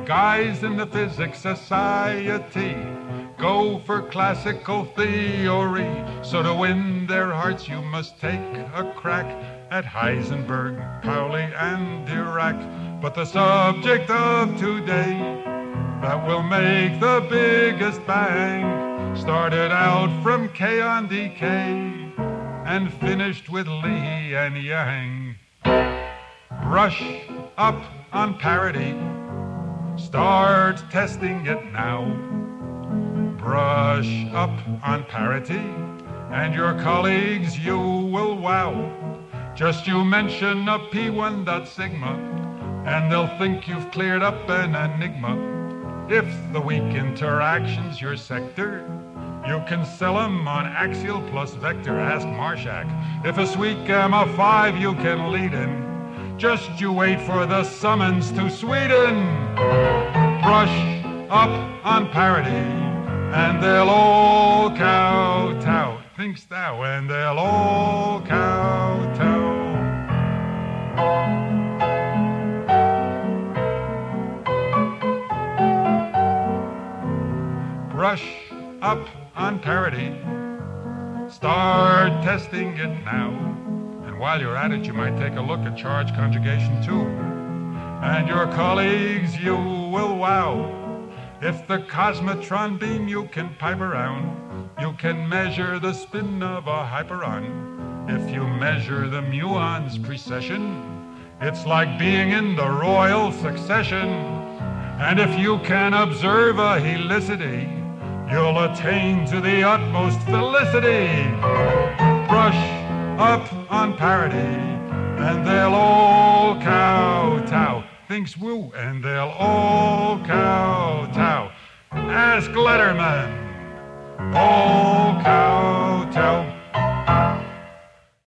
guys in the Physics Society go for classical theory. So to win their hearts you must take a crack at Heisenberg, Pauli, and Dirac. But the subject of today that will make the biggest bang started out from chaos decay and finished with Lee and Yang. Brush up on parity, start testing it now. Brush up on parity, and your colleagues you will wow. Just you mention a P1 dot sigma, and they'll think you've cleared up an enigma. If the weak interaction's your sector, you can sell them on axial plus vector. Ask Marshak. If a sweet gamma 5 you can lead in, just you wait for the summons to Sweden. Brush up on parity, and they'll all kowtow. Thinkst thou? And they'll all kowtow. Brush up on parity, start testing it now. And while you're at it, you might take a look at charge conjugation too. And your colleagues you will wow. If the cosmotron beam you can pipe around, you can measure the spin of a hyperon. If you measure the muon's precession, it's like being in the royal succession. And if you can observe a helicity, you'll attain to the utmost felicity. Brush up on parity, and they'll all kowtow. Thinks woo, and they'll all kowtow. Ask Letterman. All